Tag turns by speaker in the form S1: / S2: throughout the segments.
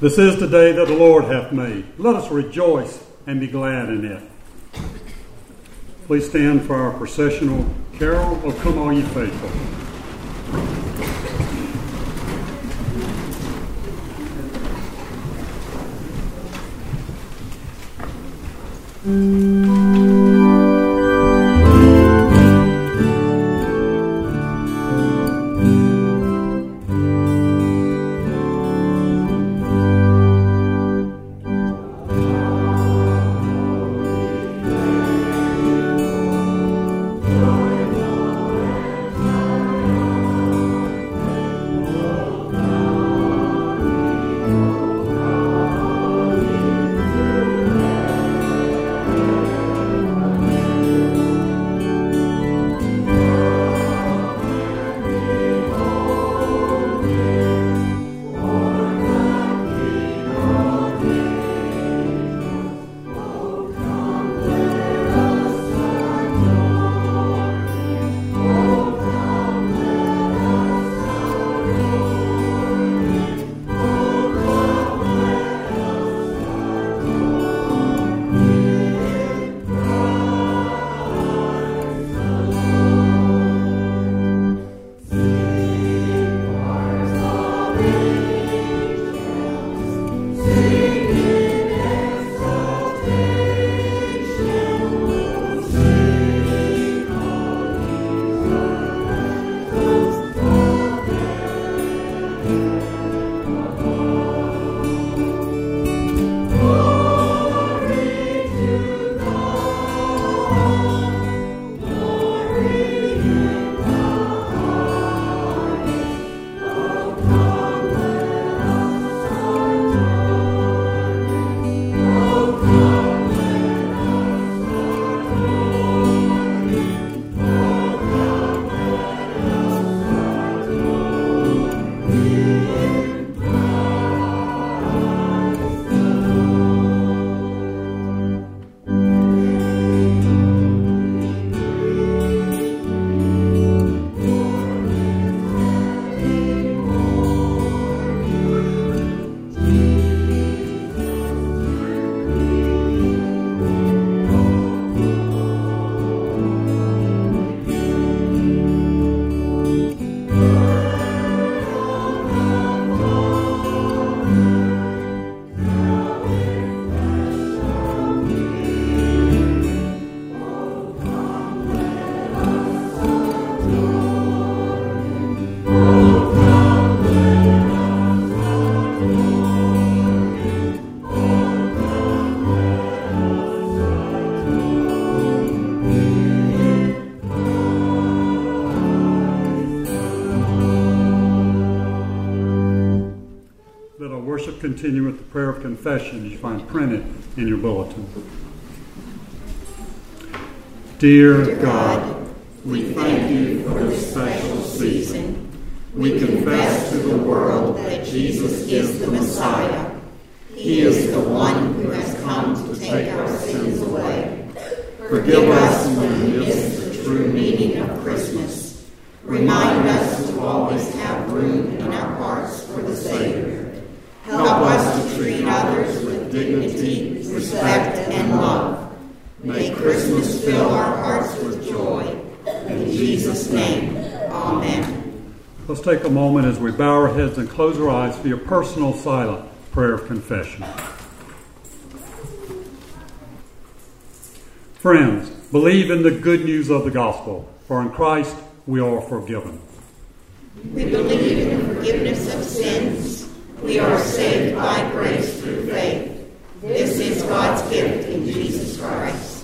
S1: This is the day that the Lord hath made. Let us rejoice and be glad in it. Please stand for our processional carol, O Come All Ye Faithful. Continue with the prayer of confession you find printed in your bulletin. Dear God, we thank you for this special season. We confess to the world that Jesus is the Messiah. He is the one who has come to take our sins away. Forgive us when we miss the true meaning of Christmas. Remind us to always have room in our hearts for the Savior. Help us to treat others with dignity, respect, and love. May Christmas fill our hearts with joy. In Jesus' name, amen. Let's take a moment as we bow our heads and close our eyes for your personal silent prayer of confession. Friends, believe in the good news of the gospel, for in Christ we are forgiven.
S2: We believe in the forgiveness of sins. We are saved by grace through faith. This is God's gift in Jesus Christ.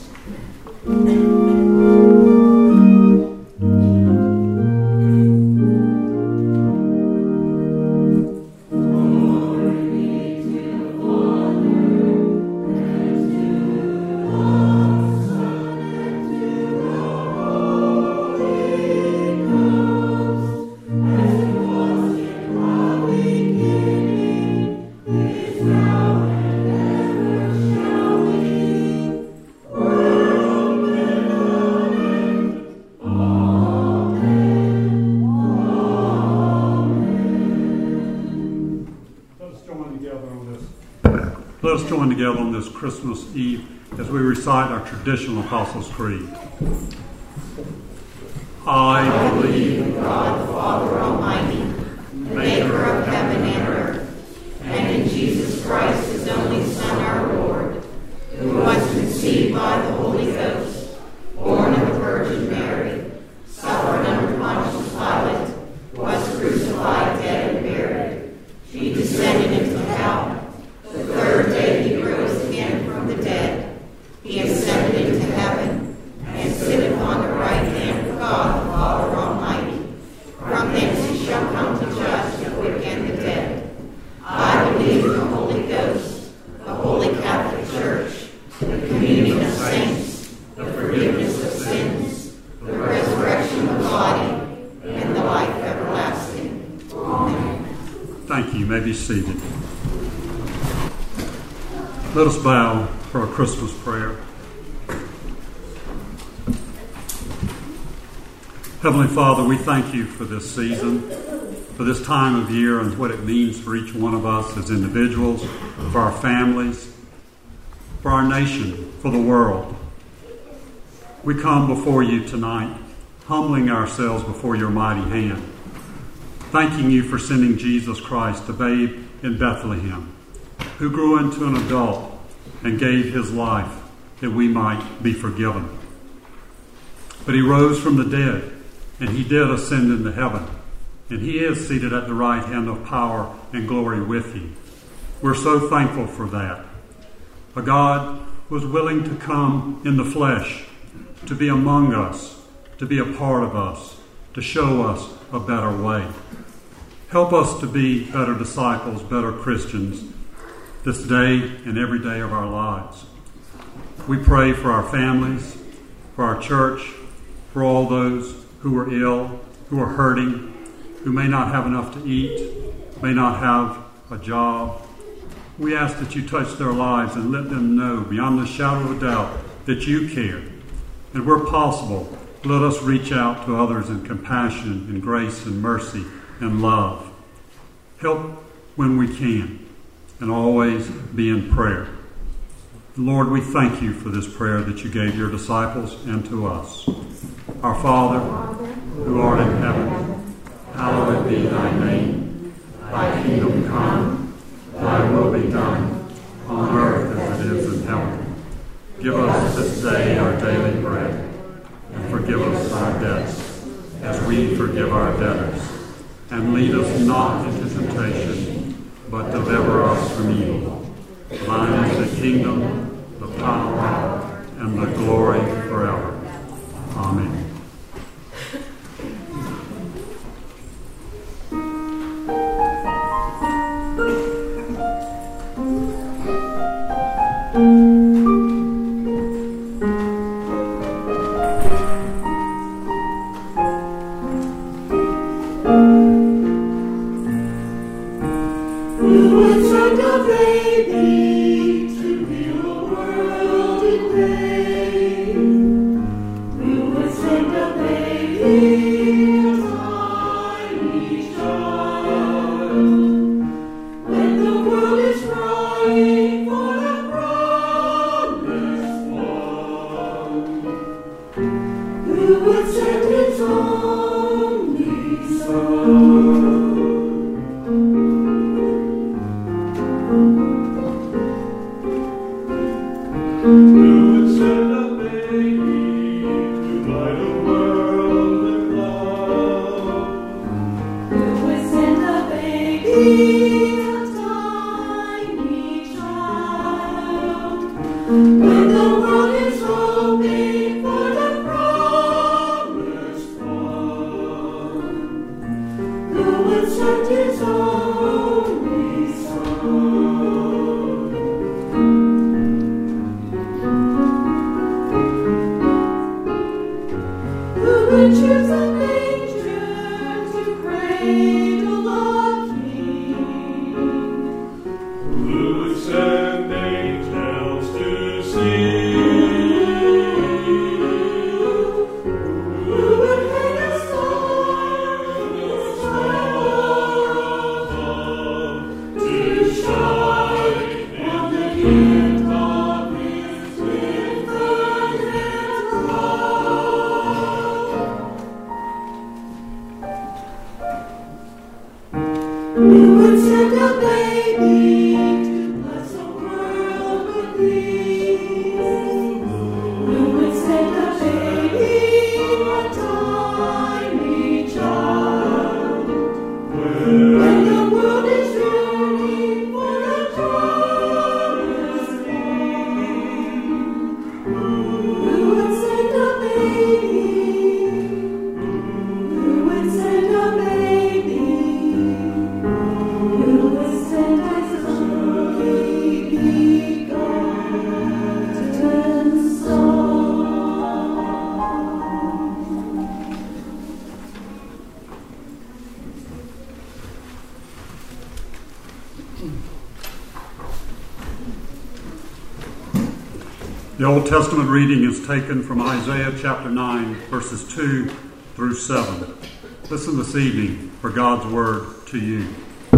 S3: Now and ever shall we us join together on this Christmas Eve as we recite our traditional Apostles' Creed.
S2: I believe in God the Father Almighty, maker of heaven and earth, and in Jesus Christ, his only Son, our Lord, who was conceived by the Holy Ghost, born of the Virgin Mary, suffered under Pontius Pilate, was crucified, dead, and buried. He descended into hell. The third day he rose again from the dead. He ascended into heaven, and sitteth on the right hand of God the Father Almighty. From thence he shall come to judge the quick and the dead. I believe in the Holy Ghost, the Holy Catholic Church, the communion of saints, the forgiveness of sins, the resurrection of the body, and the life everlasting. Amen.
S3: Thank you. You may be seated. Let us bow for our Christmas prayer. Heavenly Father, we thank you for this season, for this time of year and what it means for each one of us as individuals, for our families, for our nation, for the world. We come before you tonight, humbling ourselves before your mighty hand, thanking you for sending Jesus Christ, a babe in Bethlehem, who grew into an adult and gave his life that we might be forgiven. But he rose from the dead, and he did ascend into heaven, and he is seated at the right hand of power and glory with you. We're so thankful for that. A God was willing to come in the flesh, to be among us, to be a part of us, to show us a better way. Help us to be better disciples, better Christians this day and every day of our lives. We pray for our families, for our church, for all those who are ill, who are hurting, who may not have enough to eat, may not have a job. We ask that you touch their lives and let them know beyond the shadow of a doubt that you care. And where possible, let us reach out to others in compassion and grace and mercy and love. Help when we can, and always be in prayer. Lord, we thank you for this prayer that you gave your disciples and to us. Our Father, who art in heaven, hallowed be thy name. Thy kingdom come, thy will be done, on earth as it is in heaven. Give us this day our daily bread, and forgive us our debts, as we forgive our debtors. And lead us not into temptation, but deliver us from evil. Thine is the kingdom, the power, and the glory forever. Amen.
S4: Send angels to see.
S3: The Old Testament reading is taken from Isaiah chapter 9, verses 2 through 7. Listen this evening for God's word to you.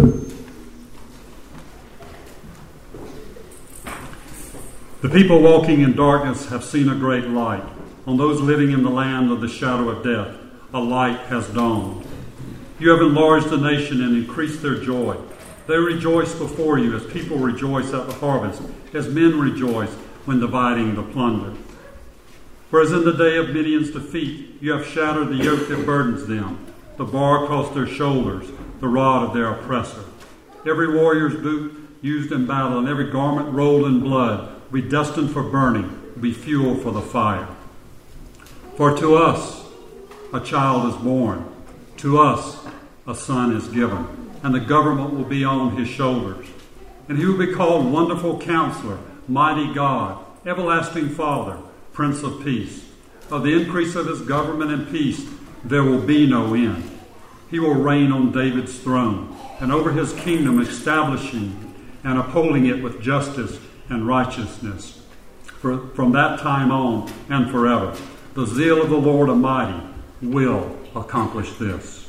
S3: The people walking in darkness have seen a great light. On those living in the land of the shadow of death, a light has dawned. You have enlarged the nation and increased their joy. They rejoice before you as people rejoice at the harvest, as men rejoice when dividing the plunder. For as in the day of Midian's defeat, you have shattered the yoke that burdens them, the bar across their shoulders, the rod of their oppressor. Every warrior's boot used in battle and every garment rolled in blood will be destined for burning, will be fuel for the fire. For to us a child is born, to us a son is given, and the government will be on his shoulders. And he will be called Wonderful Counselor, Mighty God, Everlasting Father, Prince of Peace. Of the increase of his government and peace there will be no end. He will reign on David's throne, and over his kingdom establishing and upholding it with justice and righteousness from that time on and forever. The zeal of the Lord Almighty will accomplish this.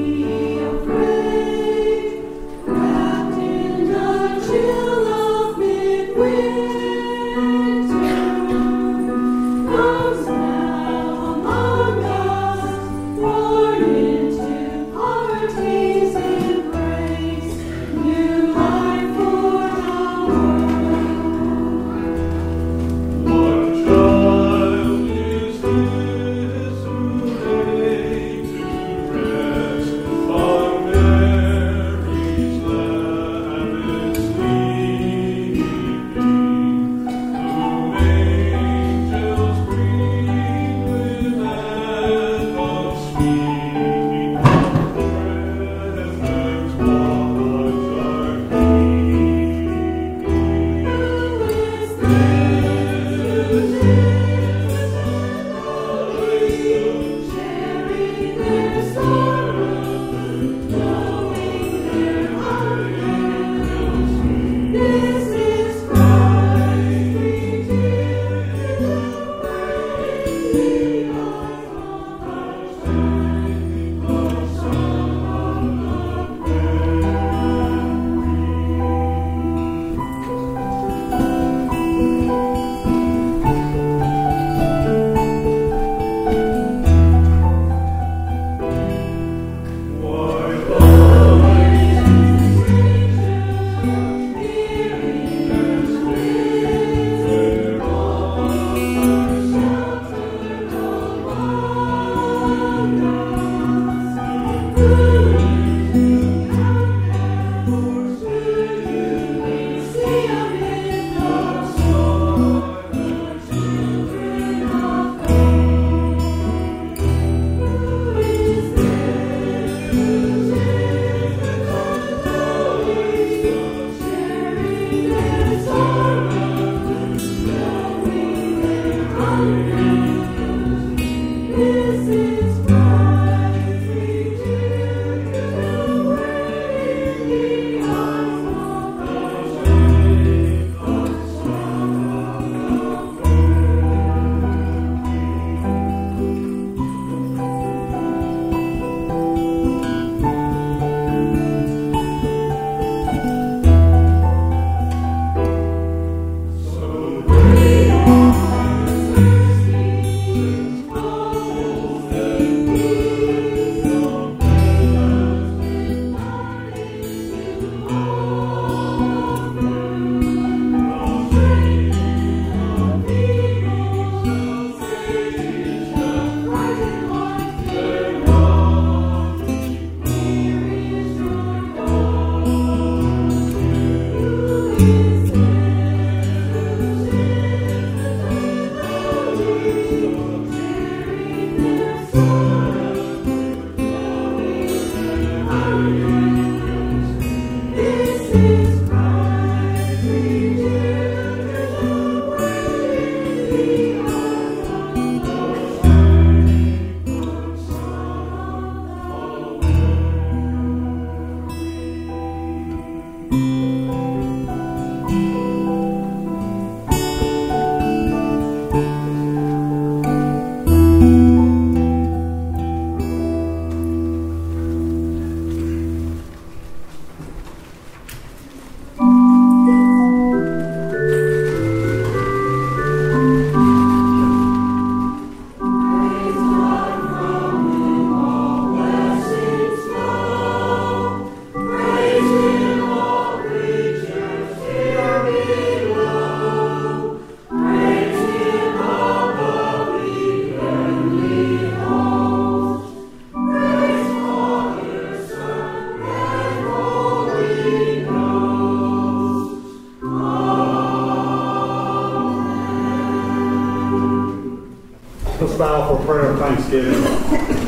S2: Chill of me.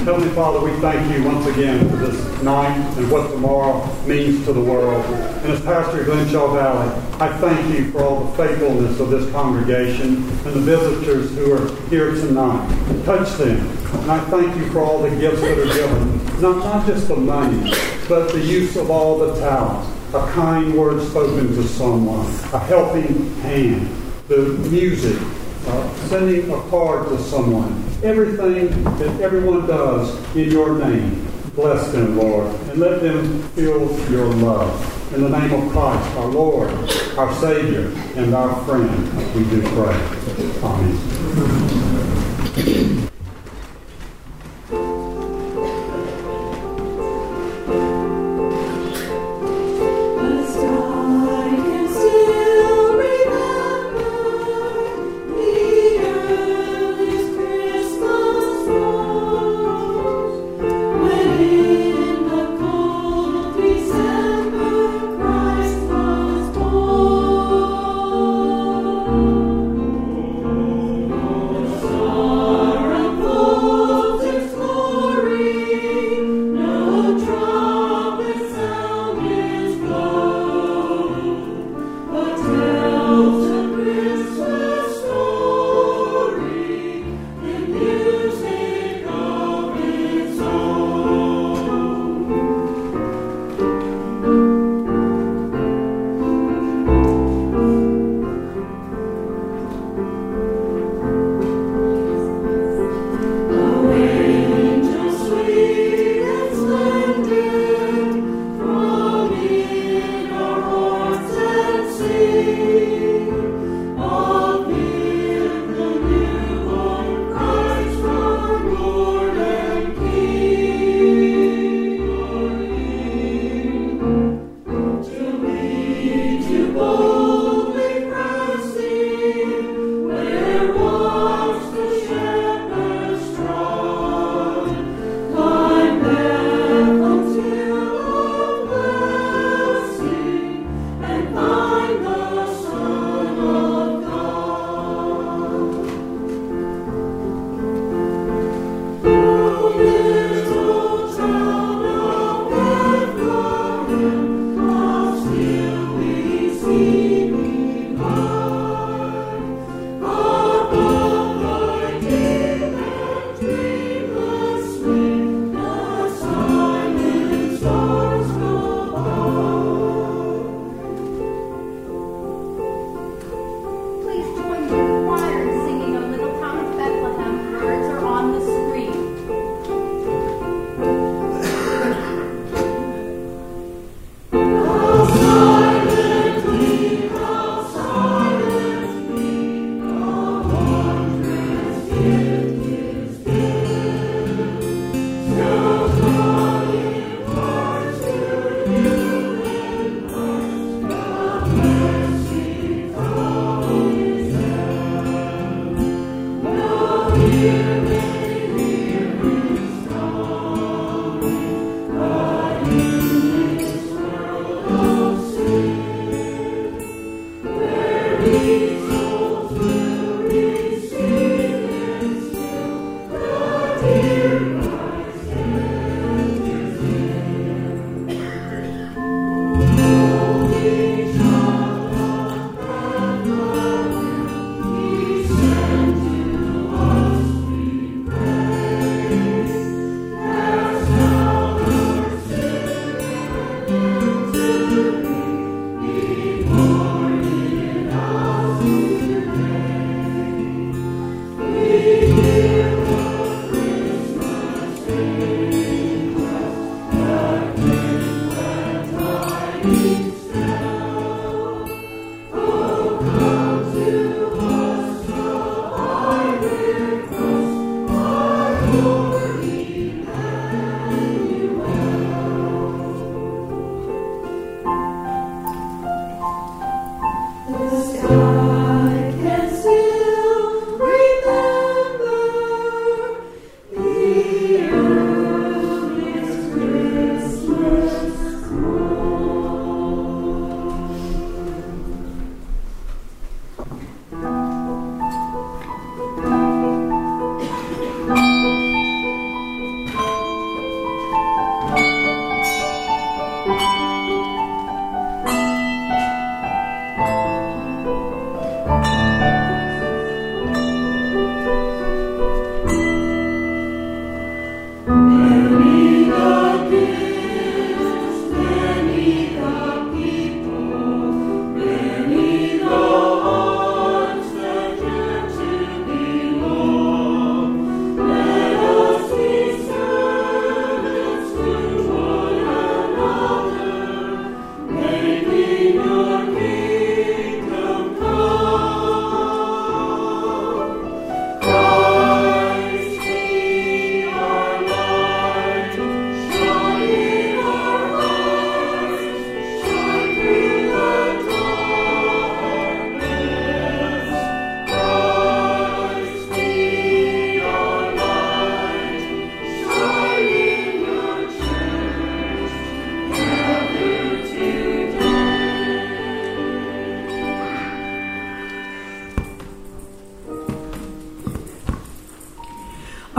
S3: Heavenly Father, we thank you once again for this night and what tomorrow means to the world. And as pastor of Glenshaw Valley, I thank you for all the faithfulness of this congregation and the visitors who are here tonight. Touch them. And I thank you for all the gifts that are given, not just the money, but the use of all the talents, a kind word spoken to someone, a helping hand, the music, sending a card to someone, everything that everyone does in your name. Bless them, Lord, and let them feel your love. In the name of Christ, our Lord, our Savior, and our friend, we do pray. Amen.
S2: Sorrow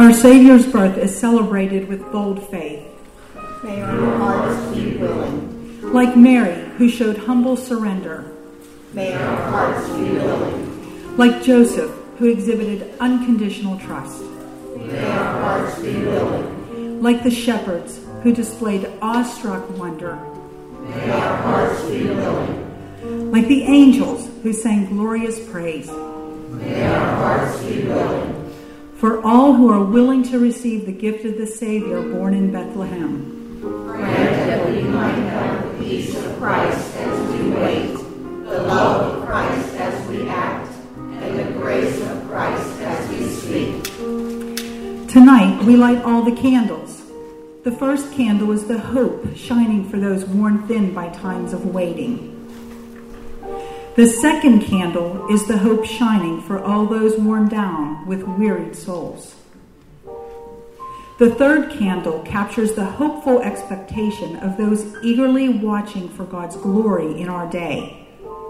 S4: Our Savior's birth is celebrated with bold faith.
S2: May our hearts be willing.
S4: Like Mary, who showed humble surrender.
S2: May our hearts be willing.
S4: Like Joseph, who exhibited unconditional trust.
S2: May our hearts be willing.
S4: Like the shepherds, who displayed awestruck wonder.
S2: May our hearts be willing.
S4: Like the angels, who sang glorious praise.
S2: May our hearts be willing.
S4: For all who are willing to receive the gift of the Savior born in Bethlehem.
S2: Grant that we might have the peace of Christ as we wait, the love of Christ as we act, and the grace of Christ as we speak.
S4: Tonight, we light all the candles. The first candle is the hope shining for those worn thin by times of waiting. The second candle is the hope shining for all those worn down with wearied souls. The third candle captures the hopeful expectation of those eagerly watching for God's glory in our day.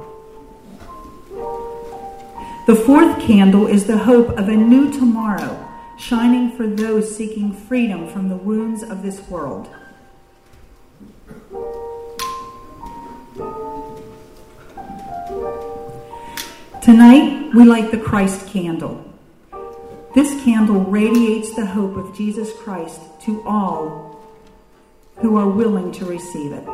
S4: The fourth candle is the hope of a new tomorrow, shining for those seeking freedom from the wounds of this world. Tonight, we light the Christ candle. This candle radiates the hope of Jesus Christ to all who are willing to receive it.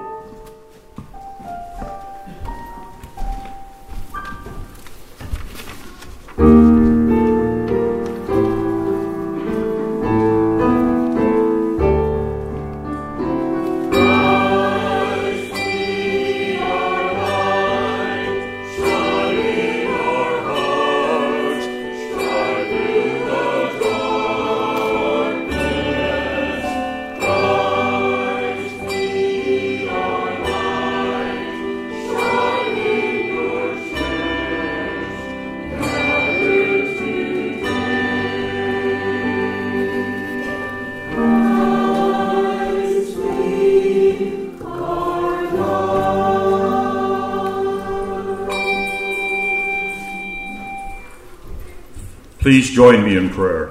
S1: Please join me in prayer.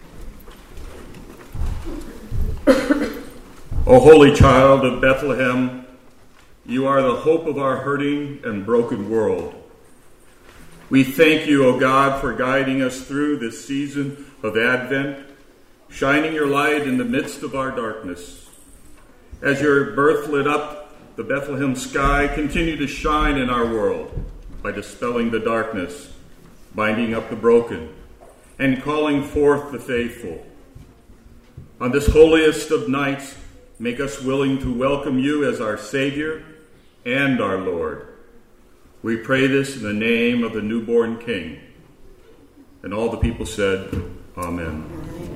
S1: O Holy Child of Bethlehem, you are the hope of our hurting and broken world. We thank you, O God, for guiding us through this season of Advent, shining your light in the midst of our darkness. As your birth lit up the Bethlehem sky, continue to shine in our world by dispelling the darkness, binding up the broken, and calling forth the faithful. On this holiest of nights, make us willing to welcome you as our Savior and our Lord. We pray this in the name of the newborn King. And all the people said, Amen.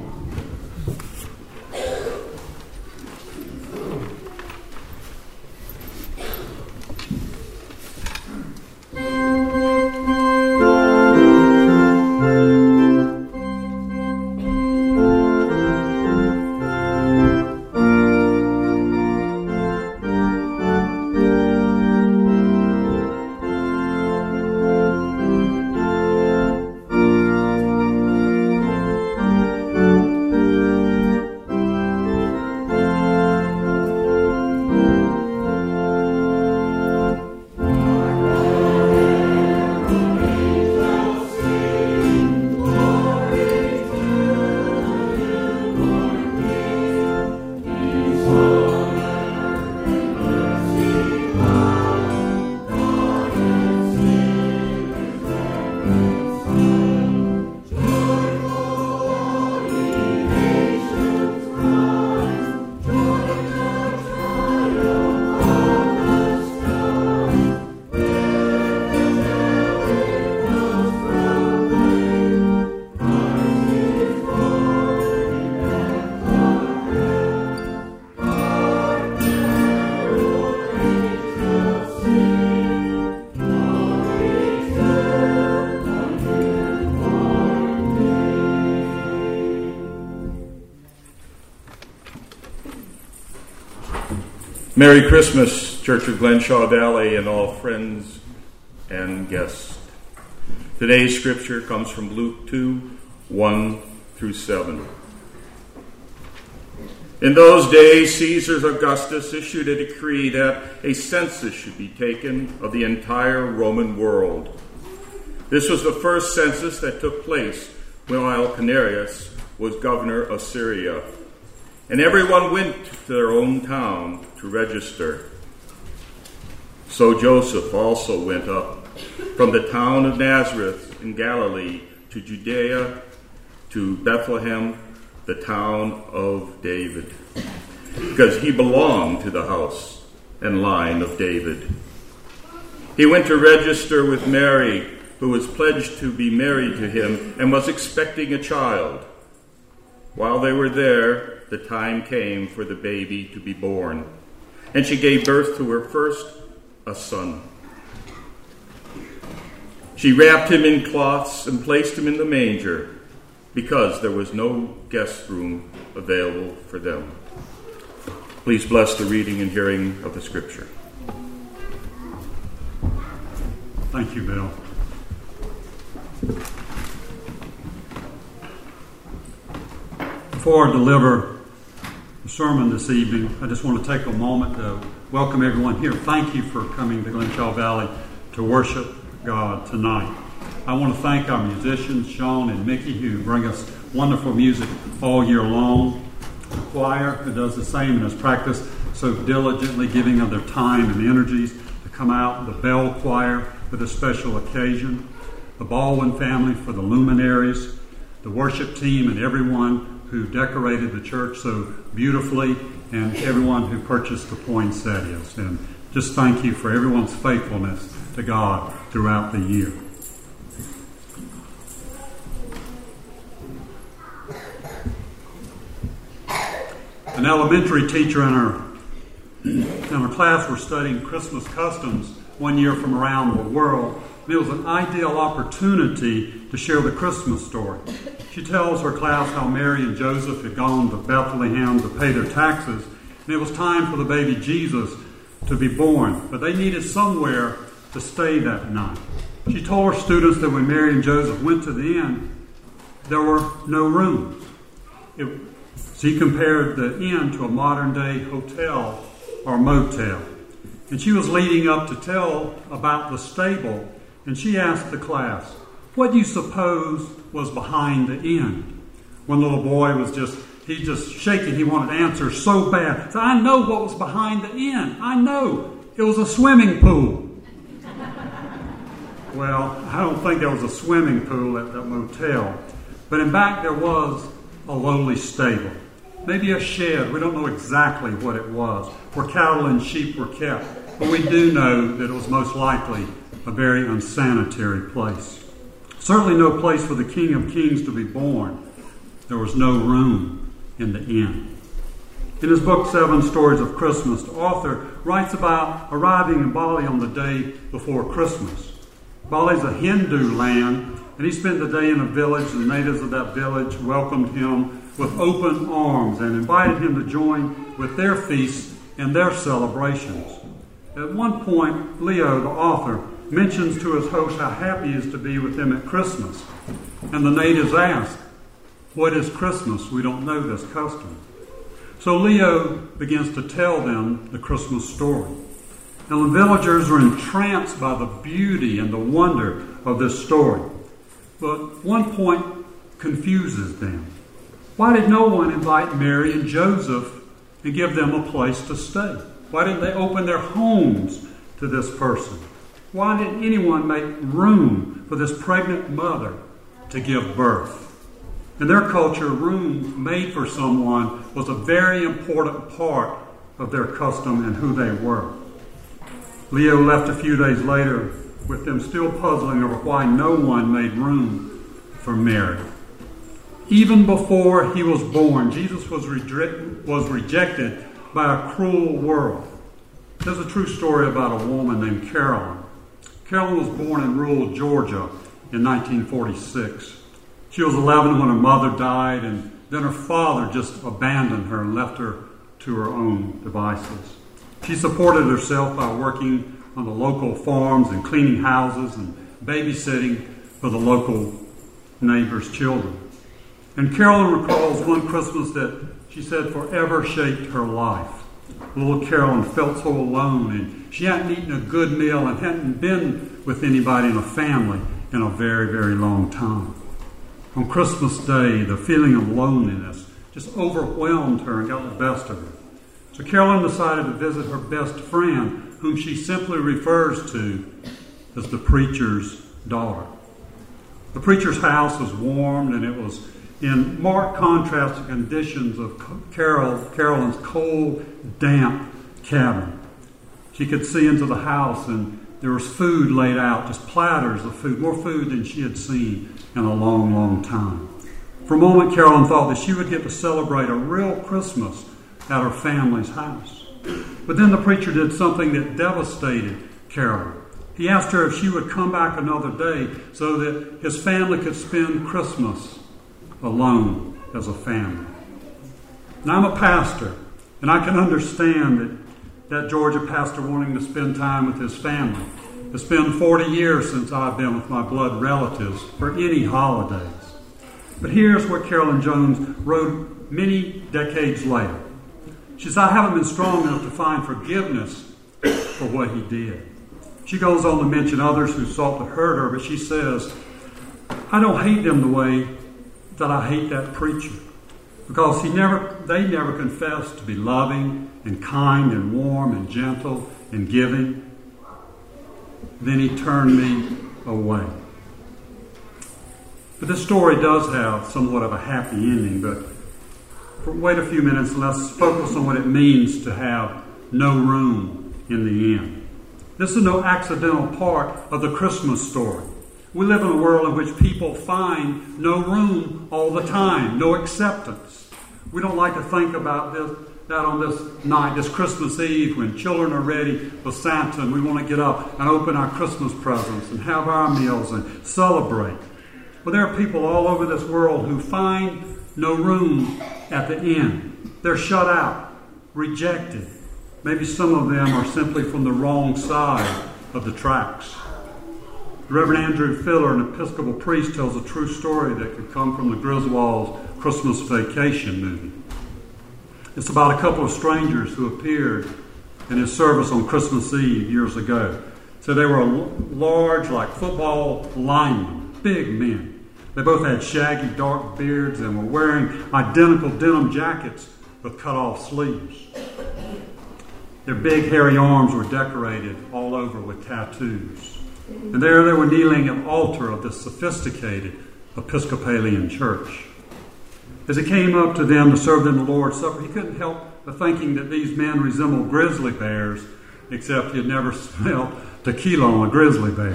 S1: Merry Christmas, Church of Glenshaw Valley, and all friends and guests. Today's scripture comes from Luke 2, 1 through 7. In those days, Caesar Augustus issued a decree that a census should be taken of the entire Roman world. This was the first census that took place while Quirinius was governor of Syria. And everyone went to their own town to register. So Joseph also went up from the town of Nazareth in Galilee to Judea, to Bethlehem, the town of David, because he belonged to the house and line of David. He went to register with Mary, who was pledged to be married to him and was expecting a child. While they were there, the time came for the baby to be born, and she gave birth to her first, a son. She wrapped him in cloths and placed him in the manger, because there was no guest room available for them. Please bless the reading and hearing of the Scripture.
S3: Thank you, Bill. Before I deliver the sermon this evening, I just want to take a moment to welcome everyone here. Thank you for coming to Glenshaw Valley to worship God tonight. I want to thank our musicians, Sean and Mickey, who bring us wonderful music all year long. The choir, who does the same and has practiced so diligently, giving of their time and energies to come out. The bell choir for this special occasion. The Baldwin family for the luminaries. The worship team and everyone who decorated the church so beautifully, and everyone who purchased the poinsettias. And just thank you for everyone's faithfulness to God throughout the year. An elementary teacher in our class were studying Christmas customs one year from around the world. And it was an ideal opportunity to share the Christmas story. She tells her class how Mary and Joseph had gone to Bethlehem to pay their taxes, and it was time for the baby Jesus to be born, but they needed somewhere to stay that night. She told her students that when Mary and Joseph went to the inn, there were no rooms. She compared the inn to a modern-day hotel or motel. And she was leading up to tell about the stable, and she asked the class, "What do you suppose was behind the inn?" One little boy was just shaking. He wanted to answer so bad. So, "I know what was behind the inn. I know. It was a swimming pool." Well, I don't think there was a swimming pool at that motel. But in back there was a lowly stable. Maybe a shed. We don't know exactly what it was, where cattle and sheep were kept. But we do know that it was most likely a very unsanitary place. Certainly no place for the King of Kings to be born. There was no room in the inn. In his book, 7 Stories of Christmas, the author writes about arriving in Bali on the day before Christmas. Bali is a Hindu land, and he spent the day in a village. The natives of that village welcomed him with open arms and invited him to join with their feasts and their celebrations. At one point, Leo, the author, mentions to his host how happy he is to be with them at Christmas. And the natives ask, "What is Christmas? We don't know this custom." So Leo begins to tell them the Christmas story. And the villagers are entranced by the beauty and the wonder of this story. But one point confuses them. Why did no one invite Mary and Joseph and give them a place to stay? Why didn't they open their homes to this person? Why didn't anyone make room for this pregnant mother to give birth? In their culture, room made for someone was a very important part of their custom and who they were. Leo left a few days later with them still puzzling over why no one made room for Mary. Even before he was born, Jesus was rejected by a cruel world. There's a true story about a woman named Carolyn. Carolyn was born in rural Georgia in 1946. She was 11 when her mother died, and then her father just abandoned her and left her to her own devices. She supported herself by working on the local farms and cleaning houses and babysitting for the local neighbors' children. And Carolyn recalls one Christmas that she said, forever shaped her life. Little Carolyn felt so alone, and she hadn't eaten a good meal and hadn't been with anybody in a family in a very, very long time. On Christmas Day, the feeling of loneliness just overwhelmed her and got the best of her. So Carolyn decided to visit her best friend, whom she simply refers to as the preacher's daughter. The preacher's house was warmed, and it was in marked contrast to conditions of Carolyn's cold, damp cabin. She could see into the house, and there was food laid out, just platters of food, more food than she had seen in a long, long time. For a moment, Carolyn thought that she would get to celebrate a real Christmas at her family's house. But then the preacher did something that devastated Carolyn. He asked her if she would come back another day so that his family could spend Christmas alone as a family. Now, I'm a pastor, and I can understand that Georgia pastor wanting to spend time with his family. It's been 40 years since I've been with my blood relatives for any holidays. But here's what Carolyn Jones wrote many decades later. She says, I haven't been strong enough to find forgiveness for what he did. She goes on to mention others who sought to hurt her, but she says, I don't hate them the way that I hate that preacher, because they never confessed to be loving and kind and warm and gentle and giving. Then he turned me away. But this story does have somewhat of a happy ending, but wait a few minutes, let's focus on what it means to have no room in the end. This is no accidental part of the Christmas story. We live in a world in which people find no room all the time, no acceptance. We don't like to think about that on this night, this Christmas Eve, when children are ready for Santa and we want to get up and open our Christmas presents and have our meals and celebrate. But there are people all over this world who find no room at the end. They're shut out, rejected. Maybe some of them are simply from the wrong side of the tracks. Reverend Andrew Filler, an Episcopal priest, tells a true story that could come from the Griswolds' Christmas Vacation movie. It's about a couple of strangers who appeared in his service on Christmas Eve years ago. So they were large, like football linemen, big men. They both had shaggy, dark beards and were wearing identical denim jackets with cut-off sleeves. Their big, hairy arms were decorated all over with tattoos. And there they were kneeling at the altar of this sophisticated Episcopalian church. As he came up to them to serve them the Lord's Supper, he couldn't help but thinking that these men resembled grizzly bears, except he had never smelled tequila on a grizzly bear.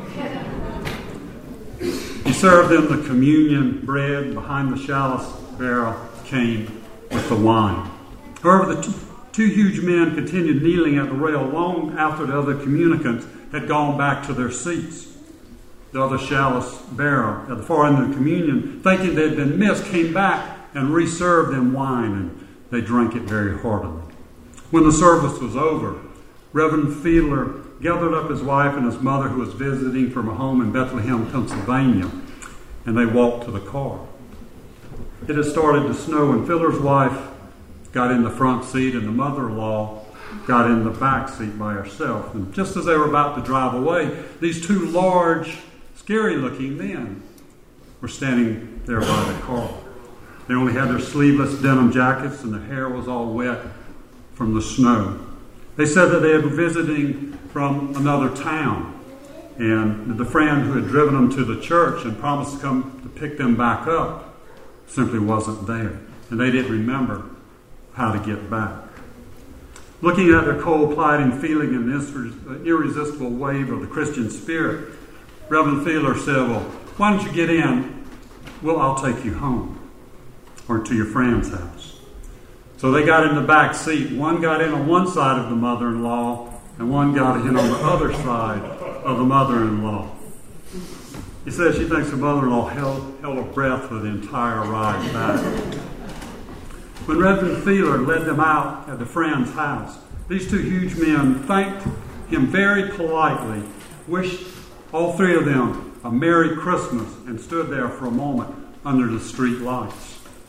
S3: He served them the communion bread. Behind the chalice barrel came with the wine. However, the two huge men continued kneeling at the rail long after the other communicants had gone back to their seats. The other chalice bearer at the far end of the communion, thinking they had been missed, came back and reserved them wine, and they drank it very heartily. When the service was over, Reverend Fiedler gathered up his wife and his mother, who was visiting from a home in Bethlehem, Pennsylvania, and they walked to the car. It had started to snow, and Fiedler's wife got in the front seat, and the mother-in-law got in the back seat by herself. And just as they were about to drive away, these two large, scary-looking men were standing there by the car. They only had their sleeveless denim jackets, and their hair was all wet from the snow. They said that they had been visiting from another town, and the friend who had driven them to the church and promised to come to pick them back up simply wasn't there, and they didn't remember how to get back. Looking at their cold plight and feeling an irresistible wave of the Christian spirit, Reverend Fiedler said, well, why don't you get in? Well, I'll take you home or to your friend's house. So they got in the back seat. One got in on one side of the mother-in-law, and one got in on the other side of the mother-in-law. He says she thinks her mother-in-law held her breath for the entire ride back. When Reverend Fiedler led them out at the friend's house, these two huge men thanked him very politely, wished all three of them a Merry Christmas, and stood there for a moment under the street lights.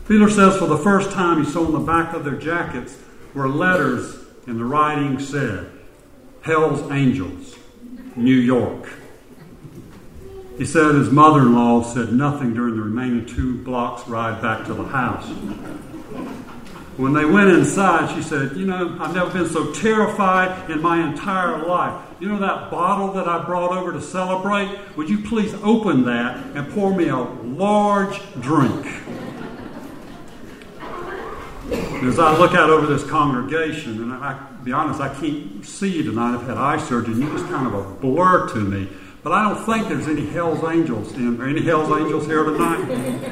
S3: Fiedler says for the first time he saw on the back of their jackets were letters, and the writing said, Hell's Angels, New York. He said his mother-in-law said nothing during the remaining 2 blocks ride back to the house. When they went inside, she said, I've never been so terrified in my entire life. You know that bottle that I brought over to celebrate? Would you please open that and pour me a large drink? As I look out over this congregation, and I be honest, I can't see you tonight. I've had eye surgery, and you're just kind of a blur to me. But I don't think there's any Hell's Angels in. Are any Hell's Angels here tonight?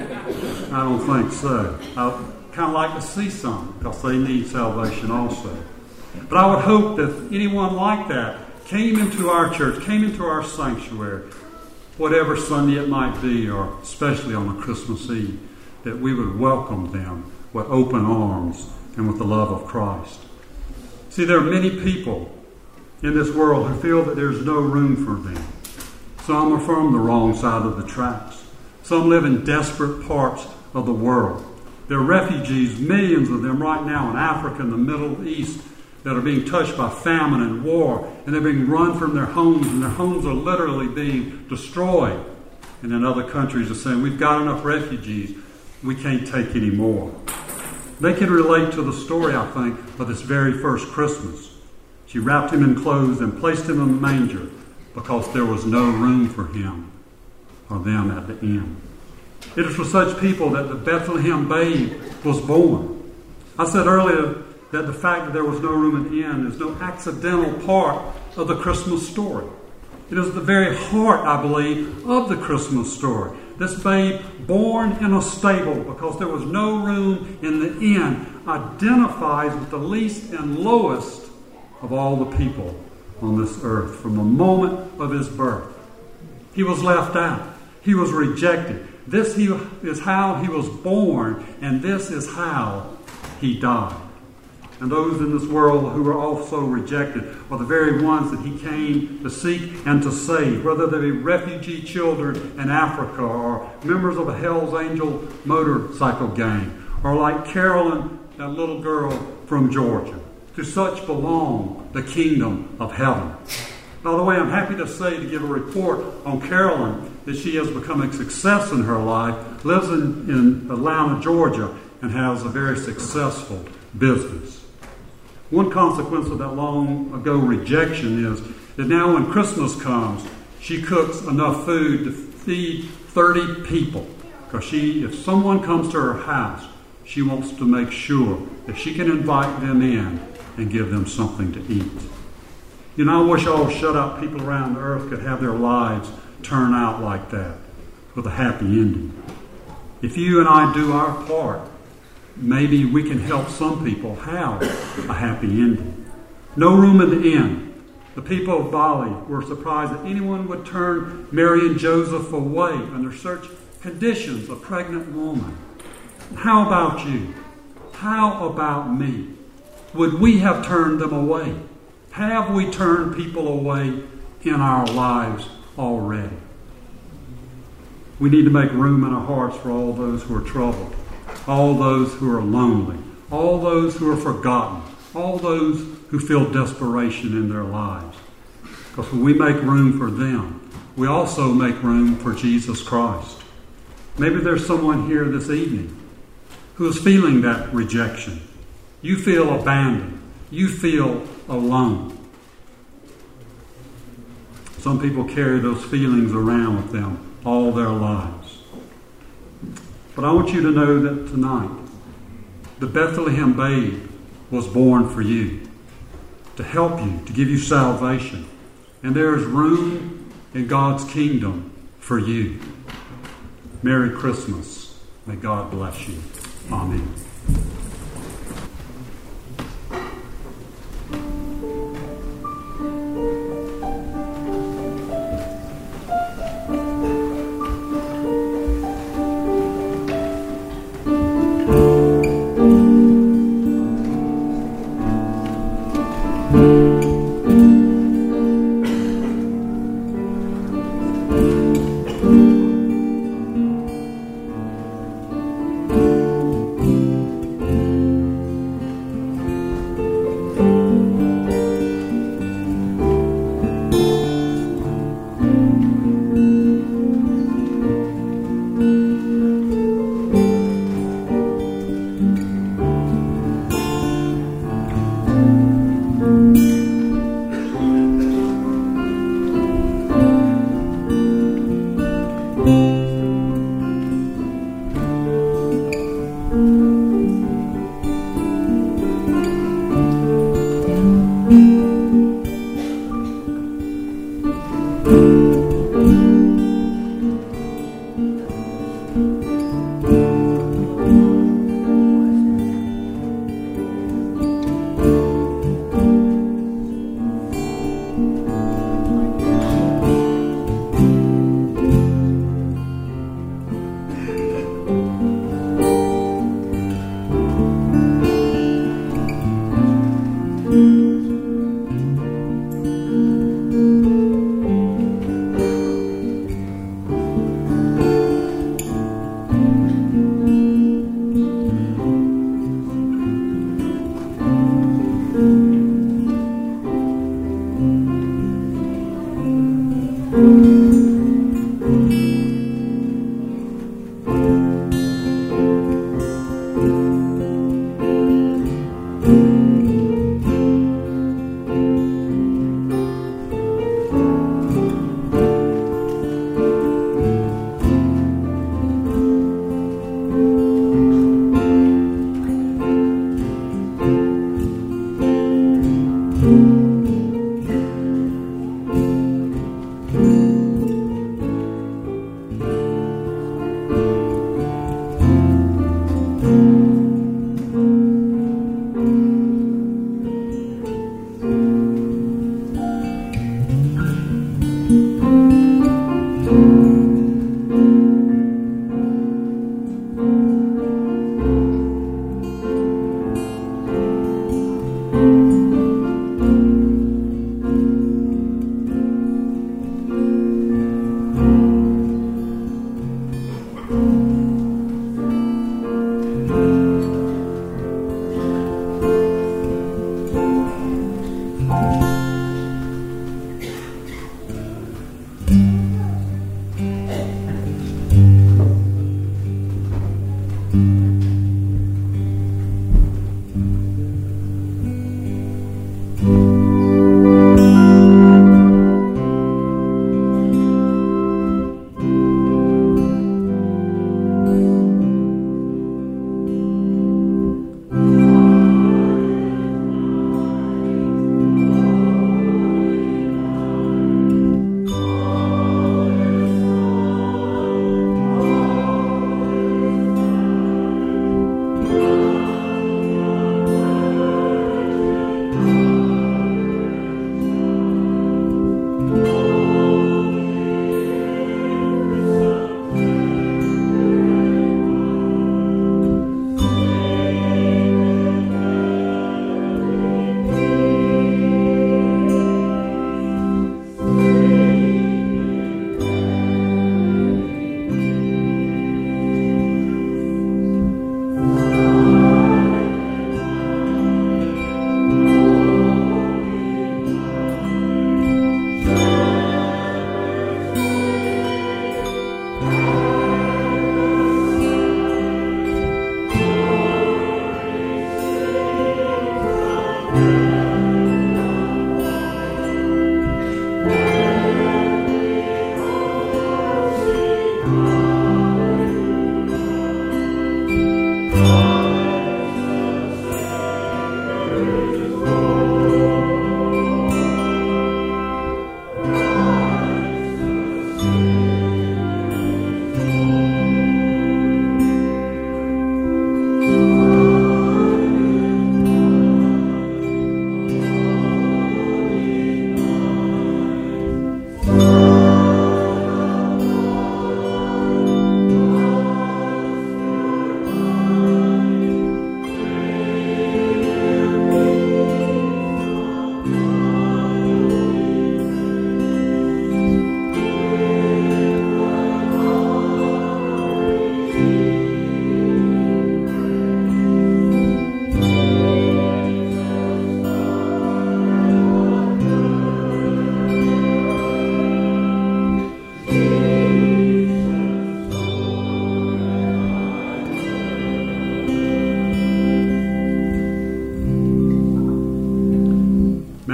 S3: I don't think so. I kind of like to see some, because they need salvation also. But I would hope that anyone like that came into our church, came into our sanctuary, whatever Sunday it might be, or especially on a Christmas Eve, that we would welcome them with open arms and with the love of Christ. See, there are many people in this world who feel that there's no room for them. Some are from the wrong side of the tracks. Some live in desperate parts of the world. There are refugees, millions of them right now in Africa and the Middle East, that are being touched by famine and war, and they're being run from their homes, and their homes are literally being destroyed. And in other countries are saying, we've got enough refugees, we can't take any more. They can relate to the story, I think, of this very first Christmas. She wrapped him in clothes and placed him in a manger because there was no room for him or them at the inn. It is for such people that the Bethlehem babe was born. I said earlier that the fact that there was no room at the inn is no accidental part of the Christmas story. It is the very heart, I believe, of the Christmas story. This babe born in a stable because there was no room in the inn identifies with the least and lowest of all the people on this earth from the moment of his birth. He was left out. He was rejected. This is how he was born, and this is how he died. And those in this world who were also rejected are the very ones that he came to seek and to save, whether they be refugee children in Africa or members of a Hell's Angel motorcycle gang, or like Carolyn, that little girl from Georgia. To such belong the kingdom of heaven. By the way, I'm happy to say, to give a report on Carolyn, that she has become a success in her life, lives in Atlanta, Georgia, and has a very successful business. One consequence of that long ago rejection is that now when Christmas comes, she cooks enough food to feed 30 people. Because if someone comes to her house, she wants to make sure that she can invite them in and give them something to eat. I wish all shut-up people around the earth could have their lives turn out like that, with a happy ending. If you and I do our part, maybe we can help some people have a happy ending. No room in the inn. The people of Bali were surprised that anyone would turn Mary and Joseph away under such conditions, a pregnant woman. How about you? How about me? Would we have turned them away? Have we turned people away in our lives already? We need to make room in our hearts for all those who are troubled, all those who are lonely, all those who are forgotten, all those who feel desperation in their lives. Because when we make room for them, we also make room for Jesus Christ. Maybe there's someone here this evening who is feeling that rejection. You feel abandoned. You feel alone. Some people carry those feelings around with them all their lives. But I want you to know that tonight, the Bethlehem babe was born for you, to help you, to give you salvation. And there is room in God's kingdom for you. Merry Christmas. May God bless you. Amen.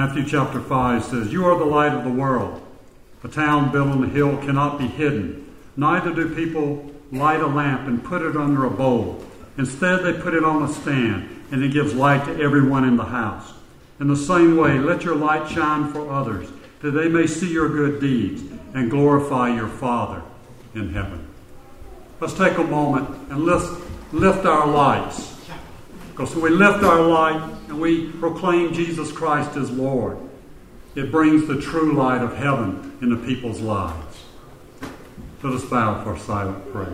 S3: Matthew chapter 5 says, "You are the light of the world. A town built on a hill cannot be hidden. Neither do people light a lamp and put it under a bowl. Instead, they put it on a stand, and it gives light to everyone in the house. In the same way, let your light shine for others, that they may see your good deeds and glorify your Father in heaven." Let's take a moment and let's lift our lights. Because when we lift our light and we proclaim Jesus Christ as Lord, it brings the true light of heaven into people's lives. Let us bow for a silent prayer.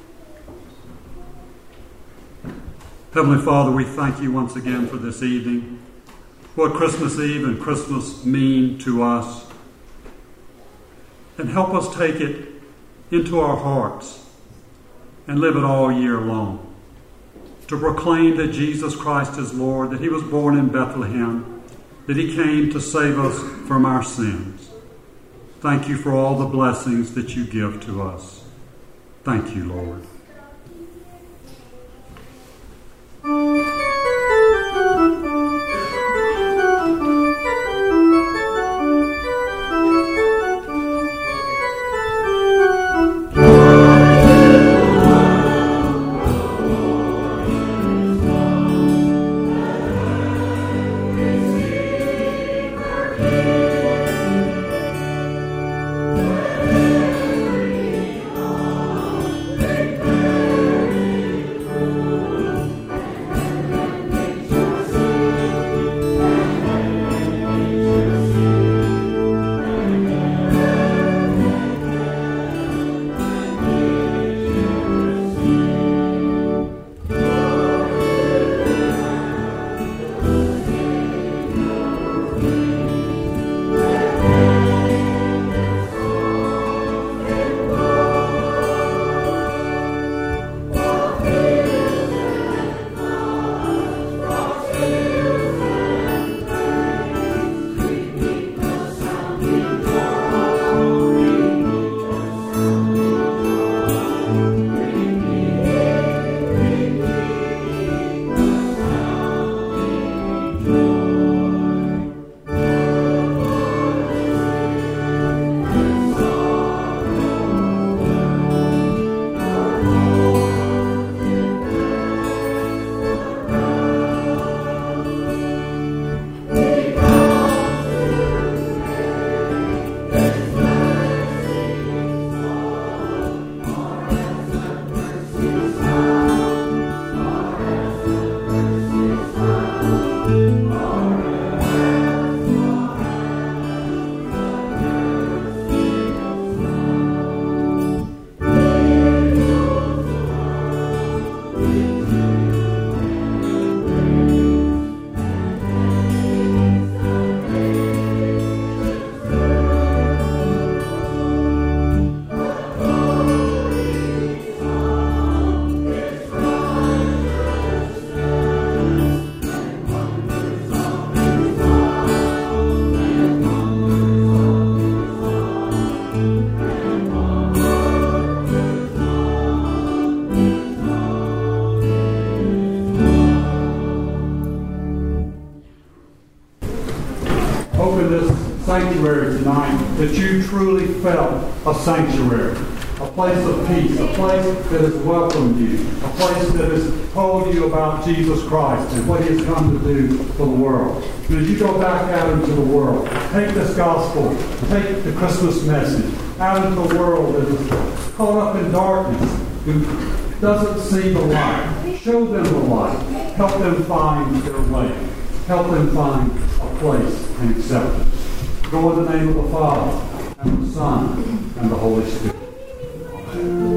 S3: Heavenly Father, we thank you once again for this evening. What Christmas Eve and Christmas mean to us. And help us take it into our hearts and live it all year long. To proclaim that Jesus Christ is Lord, that he was born in Bethlehem, that he came to save us from our sins. Thank you for all the blessings that you give to us. Thank you, Lord. Sanctuary tonight, that you truly felt a sanctuary, a place of peace, a place that has welcomed you, a place that has told you about Jesus Christ and what he has come to do for the world. And as you go back out into the world, take this gospel, take the Christmas message out into the world that is caught up in darkness, who doesn't see the light. Show them the light. Help them find their way. Help them find a place and acceptance. Go in the name of the Father, and the Son, and the Holy Spirit. Amen.